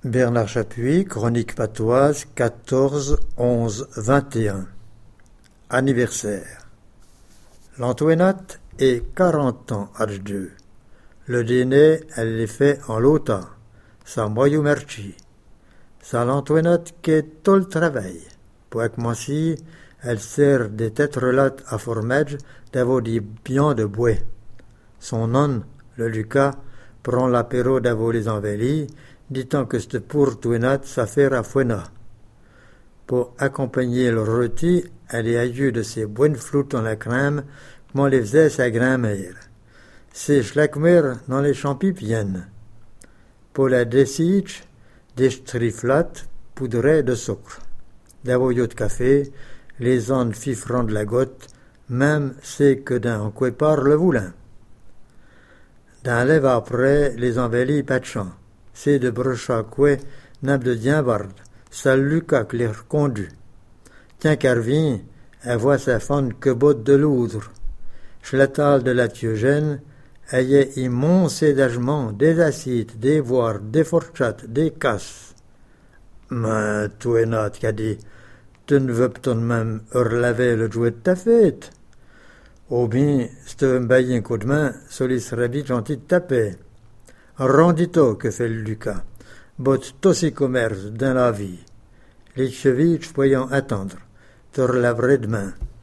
Bernard Chapuis, Chronique patoise, 14-11-21. Anniversaire. L'Antoinette est 40 ans âgeux. Le dîner, elle les fait en lota. Sa moyou merci. Ça l'Antoinette qui est tout le travail. Pour que moi si, elle sert des têtes relates à formage d'avoir dit bien de bois. Son nom, le Lucas, prend l'apéro d'avoir les envelis, dit-on que c'était pour Toinette s'affaire à Fouena. Pour accompagner le rôti, elle est aïeux de ses bonnes floutes dans la crème, comme on les faisait sa grand-mère. C'est schlacmer dans les champis viennent. Pour la dessich, des striflates poudrées de sucre. D'avoyaux de café, les ondes fifrant de la goutte, même c'est que d'un quoi part le voulin. D'un lève après, les envelis patchant. C'est de brocha coué, n'ab de dienbarde, ça Lucas que les recondu. Tiens Carvin, elle voit sa femme que botte de loudre. Chlatal de la Thiogène, elle est immense d'agement, des acides, des voires, des fourchettes, des casses. Mais Toinat qu'a dit, tu ne veux pas même relaver le jouet de ta fête. Ou bien, si tu veux me bailler un coup de main, cela serait vite gentil de taper. Rendito que fait le Lucas, bot tous ses commerces dans la vie. Les chevilles pouvant attendre, te relaverai demain.